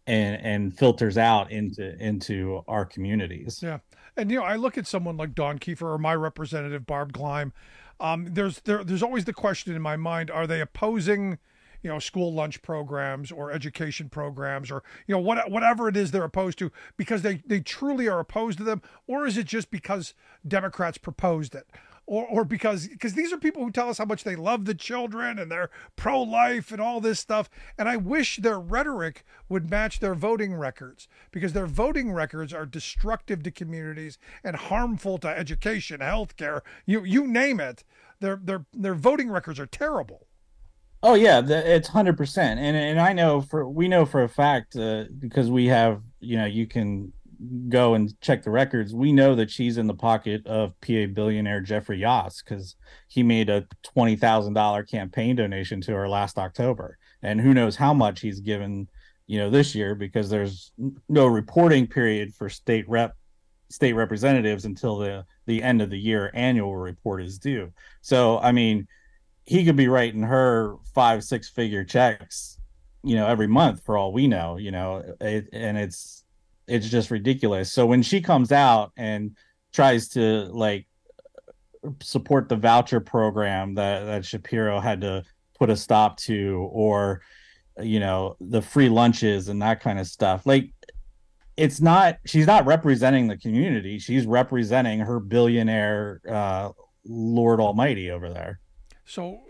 Speaker 7: and filters out into our communities.
Speaker 23: Yeah. And, I look at someone like Dawn Kiefer or my representative, Barb Gleim. There's always the question in my mind, are they opposing, school lunch programs or education programs or, whatever it is they're opposed to because they truly are opposed to them? Or is it just because Democrats proposed it? Or because these are people who tell us how much they love the children and they're pro-life and all this stuff. And I wish their rhetoric would match their voting records, because their voting records are destructive to communities and harmful to education, healthcare, you name it. Their voting records are terrible.
Speaker 7: Oh yeah, it's 100%. And we know for a fact, because we have, you can go and check the records. We know that she's in the pocket of PA billionaire Jeffrey Yost, because he made a $20,000 campaign donation to her last October, and who knows how much he's given, this year, because there's no reporting period for state representatives until the end of the year annual report is due. So I mean, he could be writing her 5-6 figure checks, every month for all we know, and it's just ridiculous. So when she comes out and tries to support the voucher program that Shapiro had to put a stop to, or, the free lunches and that kind of stuff, she's not representing the community. She's representing her billionaire, Lord Almighty over there.
Speaker 23: So,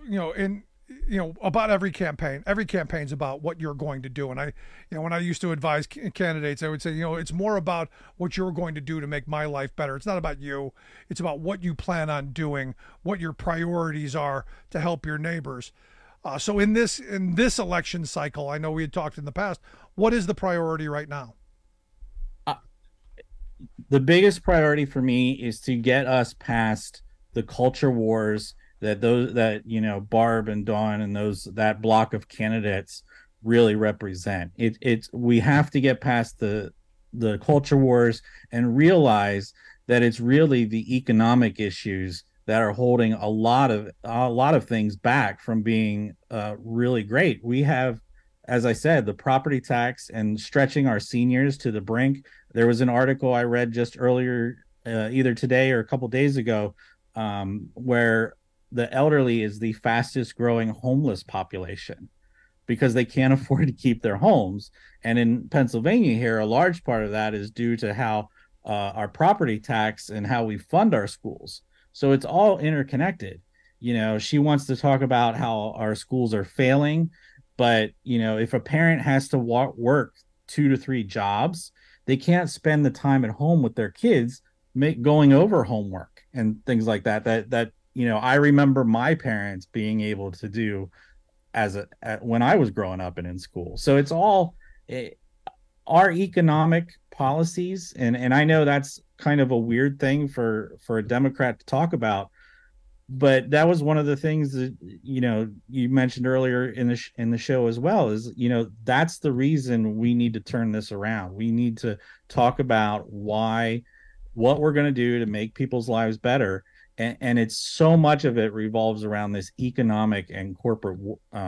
Speaker 23: about every campaign's about what you're going to do. And when I used to advise candidates, I would say, it's more about what you're going to do to make my life better. It's not about you. It's about what you plan on doing, what your priorities are to help your neighbors. So in this election cycle, I know we had talked in the past, what is the priority right now?
Speaker 7: The biggest priority for me is to get us past the culture wars that Barb and Dawn and that block of candidates really represent. We have to get past the culture wars and realize that it's really the economic issues that are holding a lot of things back from being really great. We have, as I said, the property tax and stretching our seniors to the brink. There was an article I read just earlier, either today or a couple days ago, where the elderly is the fastest growing homeless population because they can't afford to keep their homes. And in Pennsylvania here, a large part of that is due to how our property tax and how we fund our schools. So it's all interconnected. She wants to talk about how our schools are failing, but if a parent has to work 2 to 3 jobs, they can't spend the time at home with their kids going over homework and things like that I remember my parents being able to do when I was growing up and in school. So it's all our economic policies. And I know that's kind of a weird thing for a Democrat to talk about, but that was one of the things that, you mentioned earlier in the show as well, is, that's the reason we need to turn this around. We need to talk about what we're going to do to make people's lives better. And it's so much of it revolves around this economic and corporate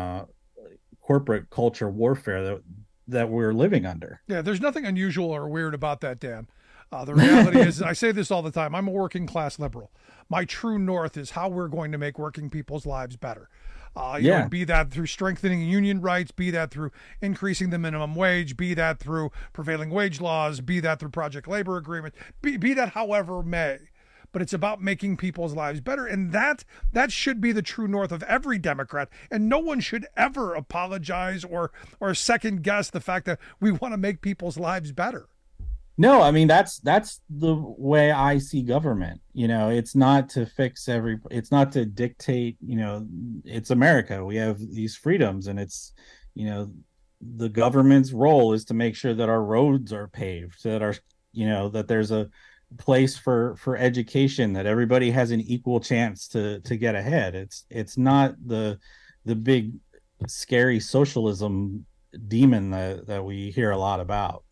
Speaker 7: culture warfare that we're living under.
Speaker 23: Yeah, there's nothing unusual or weird about that, Dan. The reality is, I say this all the time, I'm a working class liberal. My true north is how we're going to make working people's lives better. Be that through strengthening union rights, be that through increasing the minimum wage, be that through prevailing wage laws, be that through project labor agreements, be that however may. But it's about making people's lives better. And that should be the true north of every Democrat. And no one should ever apologize or second guess the fact that we want to make people's lives better.
Speaker 7: No, I mean, that's the way I see government. It's not to fix it's not to dictate, it's America. We have these freedoms, and it's, the government's role is to make sure that our roads are paved, that that there's a place for education, that everybody has an equal chance to get ahead. It's not the big scary socialism demon that we hear a lot about.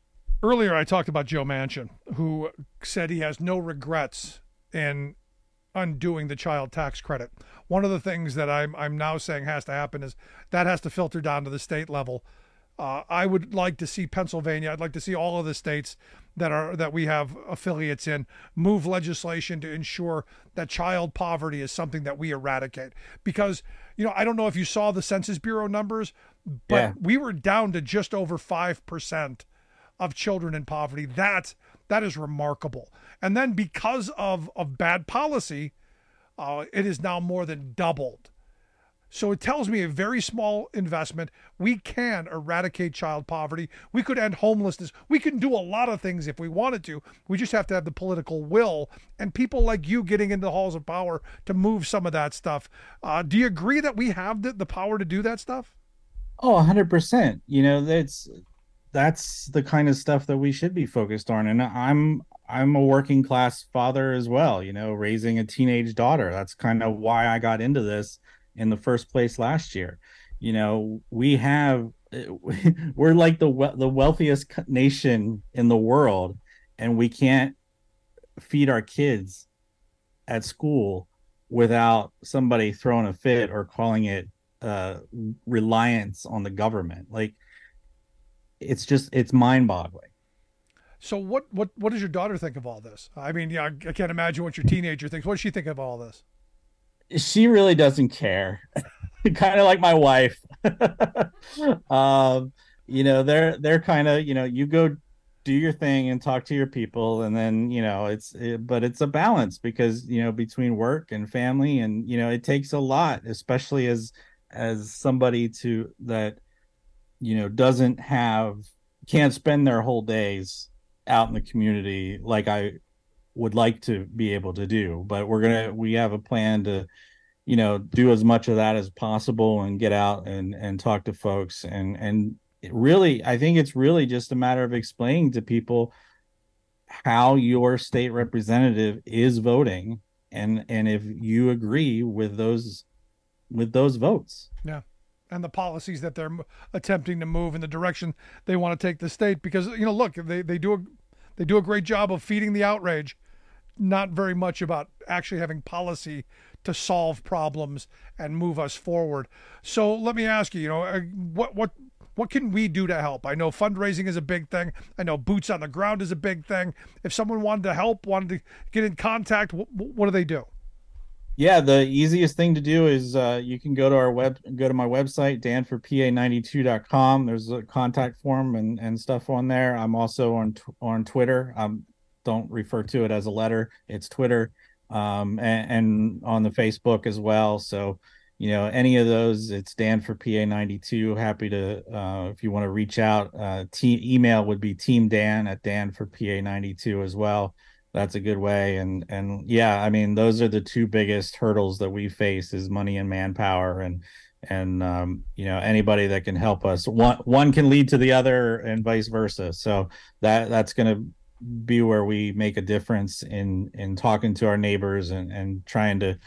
Speaker 23: Earlier I talked about Joe Manchin, who said he has no regrets in undoing the child tax credit. One of the things that I'm now saying has to happen is that has to filter down to the state level. I would like to see Pennsylvania. I'd like to see all of the states that we have affiliates in move legislation to ensure that child poverty is something that we eradicate. Because, I don't know if you saw the Census Bureau numbers, but we were down to just over 5% of children in poverty. That is remarkable. And then because of bad policy, it is now more than doubled. So it tells me a very small investment. We can eradicate child poverty. We could end homelessness. We can do a lot of things if we wanted to. We just have to have the political will and people like you getting into the halls of power to move some of that stuff. Do you agree that we have the power to do that stuff?
Speaker 7: Oh, 100%. That's the kind of stuff that we should be focused on. And I'm a working class father as well, raising a teenage daughter. That's kind of why I got into this in the first place last year. We're like the wealthiest nation in the world, and we can't feed our kids at school without somebody throwing a fit or calling it reliance on the government. Like, it's mind-boggling.
Speaker 23: So what does your daughter think of all this? I mean, I can't imagine what your teenager thinks. What does she think of all this?
Speaker 7: She really doesn't care. Kind of like my wife. They're kind of, you go do your thing and talk to your people, and then but it's a balance because between work and family, and it takes a lot, especially as somebody that can't spend their whole days out in the community like I would like to be able to do. But we have a plan to do as much of that as possible and get out and talk to folks, and really, I think it's really just a matter of explaining to people how your state representative is voting, and if you agree with those votes.
Speaker 23: Yeah. And the policies that they're attempting to move in the direction they want to take the state, because look, they do a great job of feeding the outrage, not very much about actually having policy to solve problems and move us forward. So let me ask you, what can we do to help? I know fundraising is a big thing. I know boots on the ground is a big thing. If someone wanted to help, wanted to get in contact, what do they do?
Speaker 7: Yeah, the easiest thing to do is you can go to my website, danforpa92.com. There's a contact form and stuff on there. I'm also on Twitter. Don't refer to it as a letter. It's Twitter, and on the Facebook as well. So, any of those, it's danforpa92. Happy to, if you want to reach out, email would be teamdan@danforpa92 as well. That's a good way. And yeah, I mean, those are the two biggest hurdles that we face is money and manpower, and anybody that can help us, one can lead to the other and vice versa. So that's going to be where we make a difference in talking to our neighbors and trying to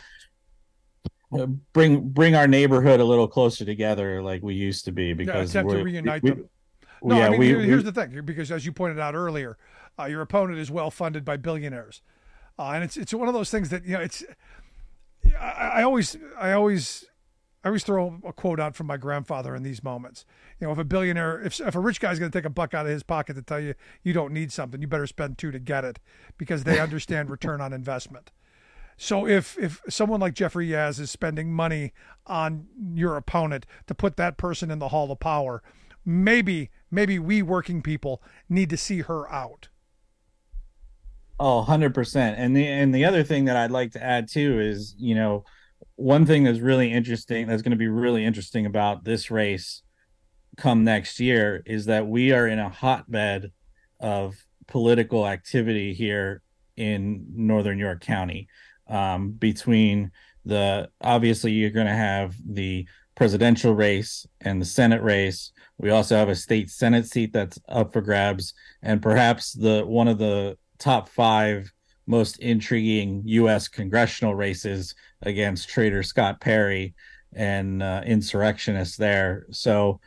Speaker 7: bring our neighborhood a little closer together like we used to be, because
Speaker 23: attempt to reunite them. No, yeah, here's the thing, because as you pointed out earlier, your opponent is well funded by billionaires, and it's one of those things that it's. I always throw a quote out from my grandfather in these moments. If a billionaire, if a rich guy's going to take a buck out of his pocket to tell you you don't need something, you better spend two to get it, because they understand return on investment. So if someone like Jeffrey Yaz is spending money on your opponent to put that person in the hall of power, maybe we working people need to see her out.
Speaker 7: Oh, 100%. And the other thing that I'd like to add too is, one thing that's going to be really interesting about this race come next year is that we are in a hotbed of political activity here in Northern York County. Between obviously you're going to have the presidential race and the Senate race. We also have a state Senate seat that's up for grabs, and perhaps one of the top 5 most intriguing U.S. congressional races against traitor Scott Perry and insurrectionists there. So,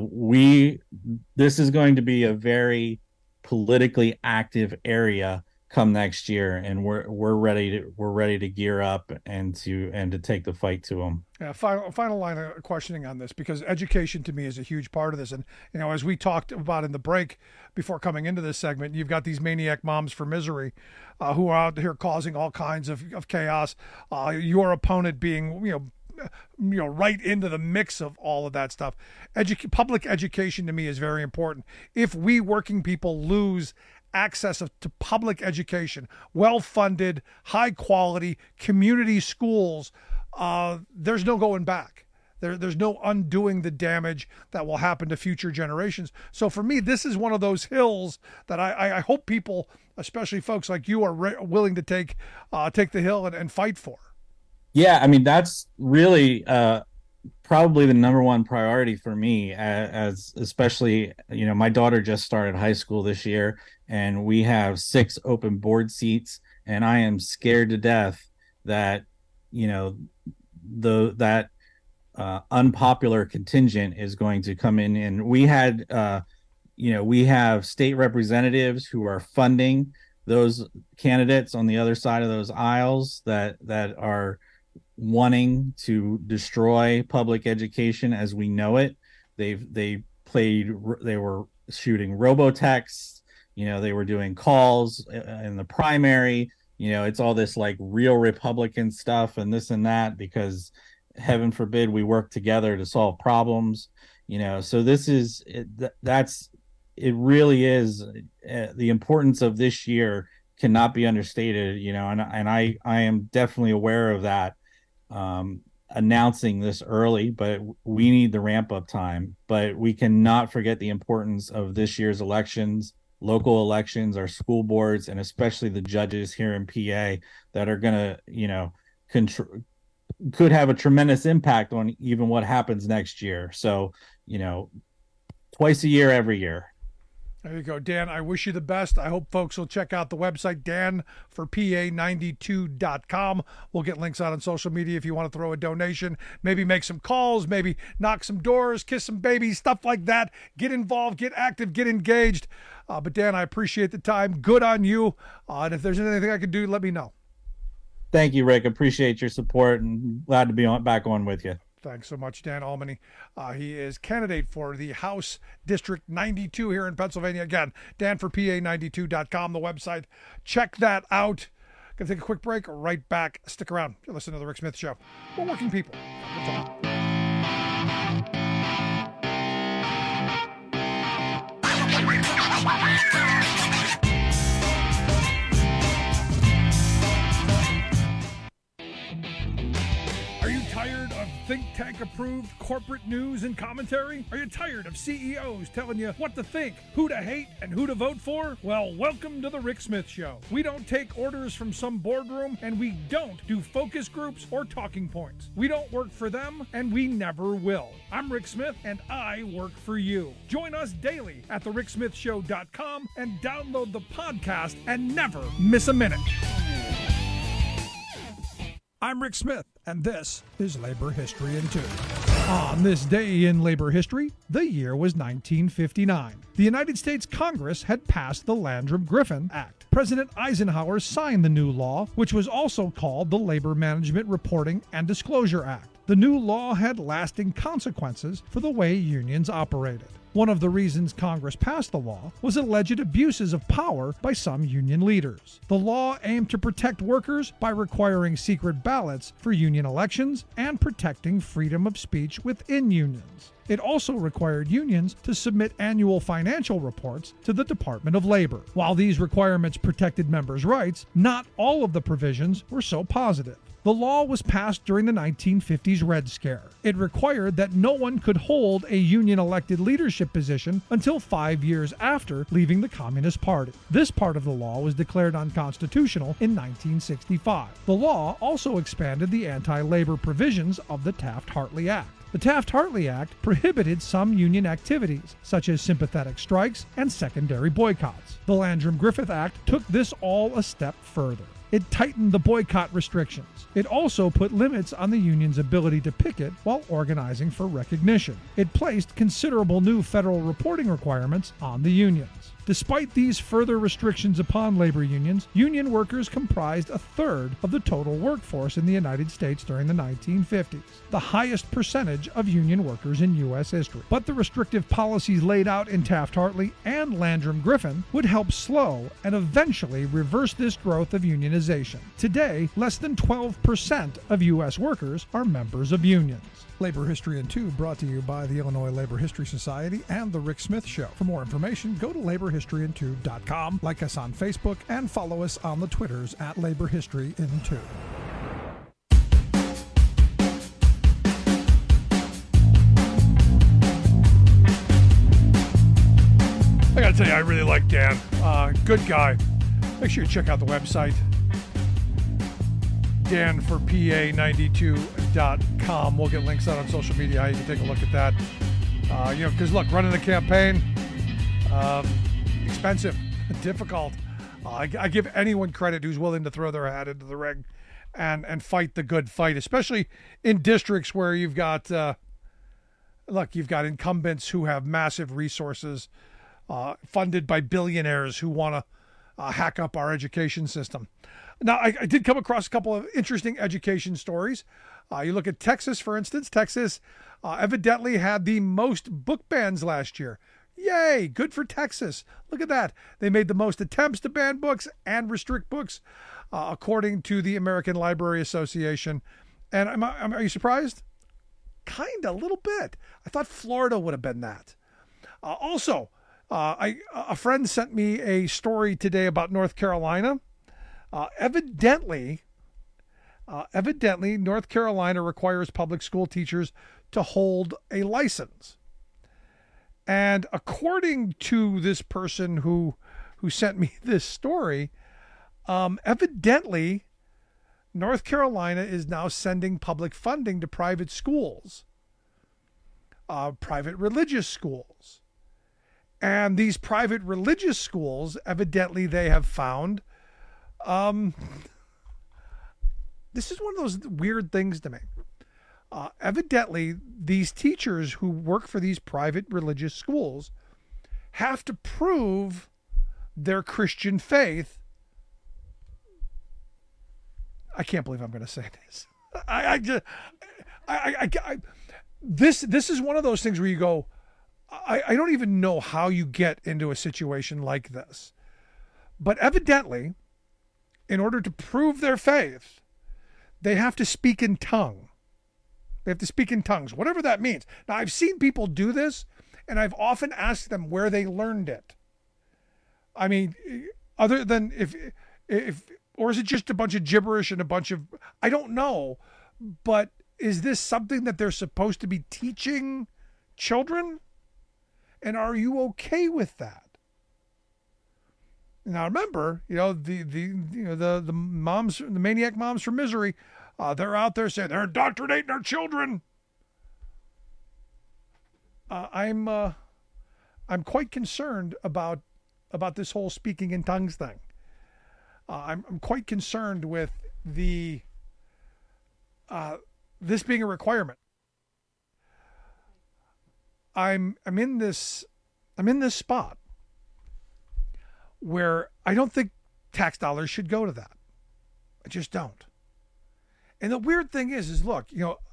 Speaker 7: this is going to be a very politically active area come next year, and we're ready to gear up and to take the fight to them.
Speaker 23: Yeah, final line of questioning on this, because education to me is a huge part of this. And, as we talked about in the break before coming into this segment, you've got these maniac moms for misery who are out here causing all kinds of chaos. Your opponent being, right into the mix of all of that stuff. Public education to me is very important. If we working people lose access to public education, well-funded, high-quality community schools, there's no going back. There's no undoing the damage that will happen to future generations. So for me, this is one of those hills that I hope people, especially folks like you, are willing to take the hill and fight for.
Speaker 7: Yeah, I mean, that's really probably the number one priority for me, as especially, my daughter just started high school this year, and we have 6 open board seats, and I am scared to death that, that unpopular contingent is going to come in. And we had, we have state representatives who are funding those candidates on the other side of those aisles that are wanting to destroy public education as we know it. They were shooting robotexts, they were doing calls in the primary, it's all this like real Republican stuff and this and that, because heaven forbid we work together to solve problems, so this is it really is the importance of this year cannot be understated, and I am definitely aware of that. Announcing this early, but we need the ramp up time. But we cannot forget the importance of this year's elections, local elections, our school boards, and especially the judges here in PA that are going to, could have a tremendous impact on even what happens next year. So, twice a year, every year.
Speaker 23: There you go, Dan. I wish you the best. I hope folks will check out the website, danforpa92.com. We'll get links out on social media if you want to throw a donation, maybe make some calls, maybe knock some doors, kiss some babies, stuff like that. Get involved, get active, get engaged. But Dan, I appreciate the time. Good on you. And if there's anything I can do, let me know.
Speaker 7: Thank you, Rick. Appreciate your support and glad to be back on with you.
Speaker 23: Thanks so much, Dan Albany. He is candidate for the House District 92 here in Pennsylvania. Again, danforpa92.com, the website. Check that out. Going to take a quick break. Right back. Stick around. You're listening to The Rick Smith Show. We're working people. Are you tired of think tank approved corporate news and commentary? Are you tired of CEOs telling you what to think, who to hate, and who to vote for? Well, welcome to the Rick Smith Show. We don't take orders from some boardroom, and we don't do focus groups or talking points. We don't work for them, and we never will. I'm Rick Smith, and I work for you. Join us daily at thericksmithshow.com and download the podcast and never miss a minute. I'm Rick Smith, and this is Labor History in 2. On this day in labor history, the year was 1959. The United States Congress had passed the Landrum-Griffin Act. President Eisenhower signed the new law, which was also called the Labor Management Reporting and Disclosure Act. The new law had lasting consequences for the way unions operated. One of the reasons Congress passed the law was alleged abuses of power by some union leaders. The law aimed to protect workers by requiring secret ballots for union elections and protecting freedom of speech within unions. It also required unions to submit annual financial reports to the Department of Labor. While these requirements protected members' rights, not all of the provisions were so positive. The law was passed during the 1950s Red Scare. It required that no one could hold a union-elected leadership position until 5 years after leaving the Communist Party. This part of the law was declared unconstitutional in 1965. The law also expanded the anti-labor provisions of the Taft-Hartley Act. The Taft-Hartley Act prohibited some union activities, such as sympathetic strikes and secondary boycotts. The Landrum-Griffin Act took this all a step further. It tightened the boycott restrictions. It also put limits on the union's ability to picket while organizing for recognition. It placed considerable new federal reporting requirements on the unions. Despite these further restrictions upon labor unions, union workers comprised a third of the total workforce in the United States during the 1950s, the highest percentage of union workers in U.S. history. But the restrictive policies laid out in Taft-Hartley and Landrum-Griffin would help slow and eventually reverse this growth of unionization. Today, less than 12% of U.S. workers are members of unions.
Speaker 4: Labor History in 2 brought to you by the Illinois Labor History Society and The Rick Smith Show. For more information, go to laborhistoryin2.com, like us on Facebook, and follow us on the Twitters at Labor History in 2.
Speaker 23: I gotta tell you, I really like Dan. Good guy. Make sure you check out the website, danforpa92.com. We'll get links out on social media. You can take a look at that. Because look, running a campaign, expensive, difficult. I give anyone credit who's willing to throw their hat into the ring and fight the good fight, especially in districts where you've got, you've got incumbents who have massive resources, funded by billionaires who want to hack up our education system. Now, I did come across a couple of interesting education stories. You look at Texas, for instance. Texas evidently had the most book bans last year. Yay, good for Texas. Look at that. They made the most attempts to ban books and restrict books, according to the American Library Association. And are you surprised? Kind of, a little bit. I thought Florida would have been that. Also, a friend sent me a story today about North Carolina. Evidently, North Carolina requires public school teachers to hold a license. And according to this person who sent me this story, evidently, North Carolina is now sending public funding to private schools, private religious schools. And these private religious schools, evidently they have found, this is one of those weird things to me. Evidently, these teachers who work for these private religious schools have to prove their Christian faith. I can't believe I'm going to say this. This is one of those things where you go, I don't even know how you get into a situation like this. But evidently, in order to prove their faith, they have to speak in tongue. They have to speak in tongues, whatever that means. Now, I've seen people do this, and I've often asked them where they learned it. I mean, other than or is it just a bunch of gibberish and a bunch of, I don't know, but is this something that they're supposed to be teaching children? And are you okay with that? Now remember, the moms, the maniac moms from Misery, they're out there saying they're indoctrinating our children. I'm quite concerned about this whole speaking in tongues thing. I'm quite concerned with this being a requirement. I'm in this spot where I don't think tax dollars should go to that. I just don't. And the weird thing is look,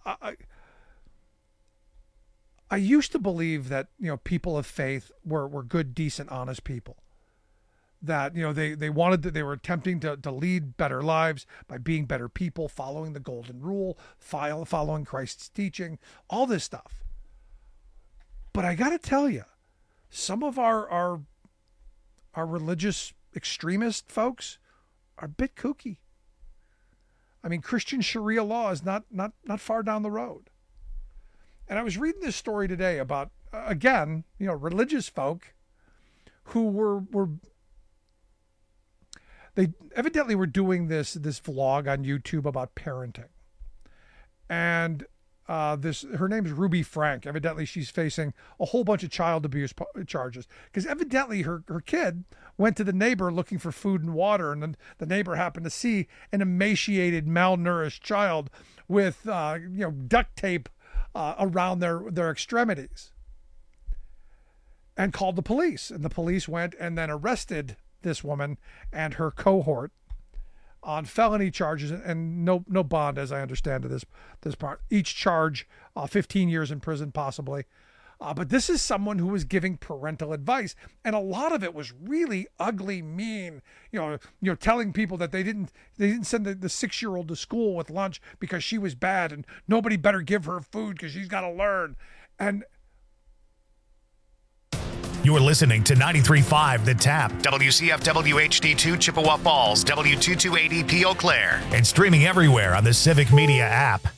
Speaker 23: I used to believe that, people of faith were good, decent, honest people. That, they were attempting to lead better lives by being better people, following the golden rule, following Christ's teaching, all this stuff. But I got to tell you, some of our religious extremist folks are a bit kooky. I mean, Christian Sharia law is not far down the road. And I was reading this story today about, again, religious folk who they evidently were doing this vlog on YouTube about parenting. And her name is Ruby Frank. Evidently, she's facing a whole bunch of child abuse charges because evidently her kid went to the neighbor looking for food and water, and then the neighbor happened to see an emaciated, malnourished child with duct tape around their extremities. and called the police. And the police went and then arrested this woman and her cohort on felony charges and no bond, as I understand it, this part. Each charge 15 years in prison, possibly. But this is someone who was giving parental advice, and a lot of it was really ugly, mean. You know, telling people that they didn't send the 6-year-old to school with lunch because she was bad, and nobody better give her food because she's got to learn. And
Speaker 2: You're listening to 93.5 The Tap, WCFW HD2 Chippewa Falls, W228EP Eau Claire, and streaming everywhere on the Civic Media app.